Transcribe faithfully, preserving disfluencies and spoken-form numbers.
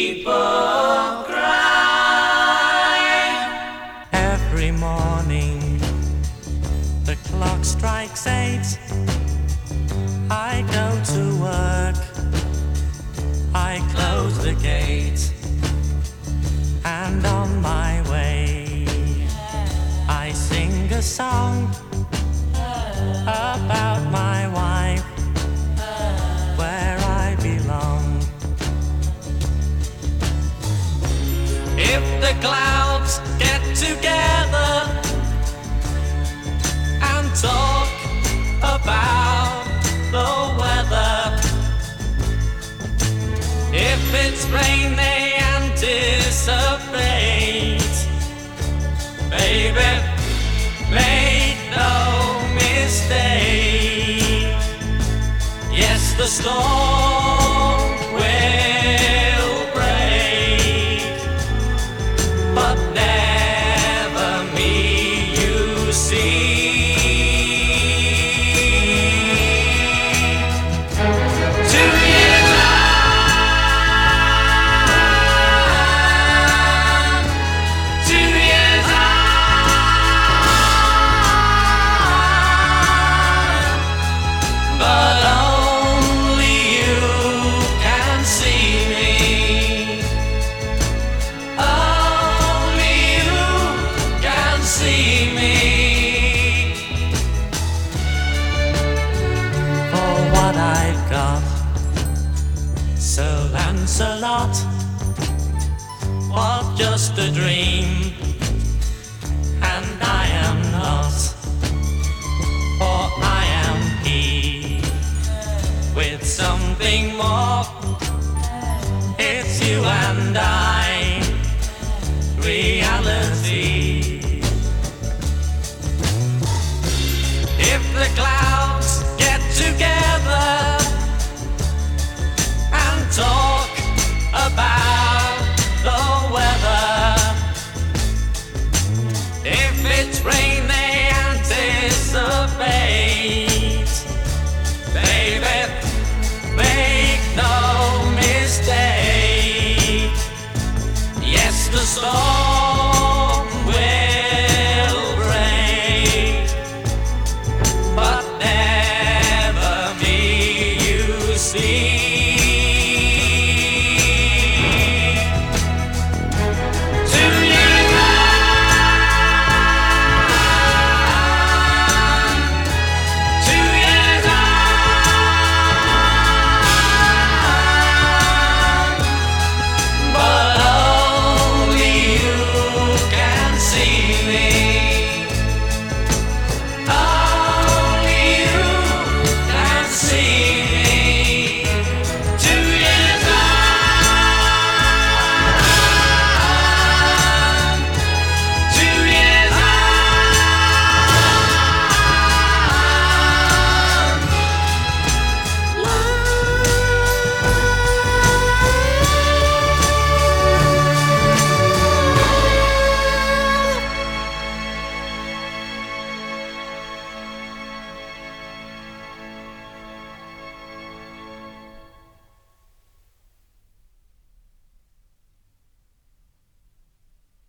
people cry. Every morning the clock strikes eight. I go to work, I close the gate, and on my way I sing a song about my wife, where I belong. If the clouds get together and talk about the weather, if it's rain they anticipate, baby, make no mistake. Yes, the storm will break, but never me, you see. Two years on, two years on, but only you can see me. Only you can see me. For what I've got, Sir Lancelot, was just a dream, and I am not, for I am he, with something more. It's you and I.